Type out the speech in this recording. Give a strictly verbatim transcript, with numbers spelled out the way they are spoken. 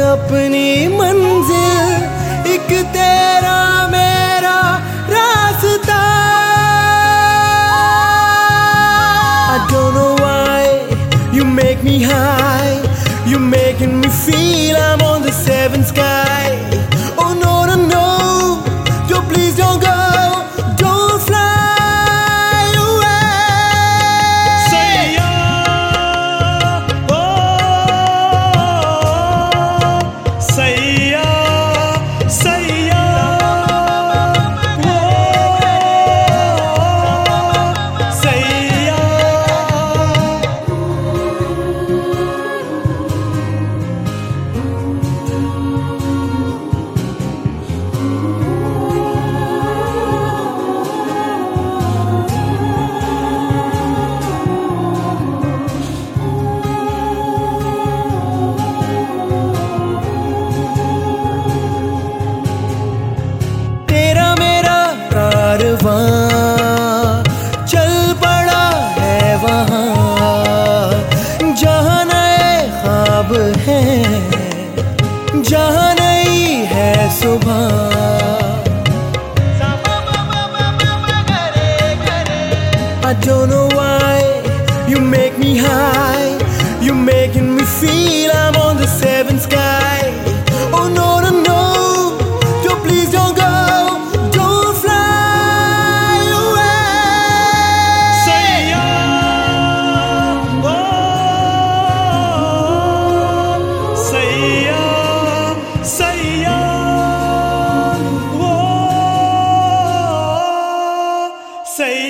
अपनी मंजिल, एक तेरा मेरा रास्ता। I don't know why you make me high, you making me feel I'm on the seventh sky. Oh no no no, don't please don't go, don't fly away. Say yeah, oh, say yeah, say yeah, oh, say चल पड़ा है वहाँ जहाँ नए ख्वाब हैं, जहाँ नई है सुबह। I don't know why you make me high, you making me feel I'm on the seventh sky. Oh no no no, don't please don't go, don't fly away. Say yeah, oh, say yeah, say yeah, oh, say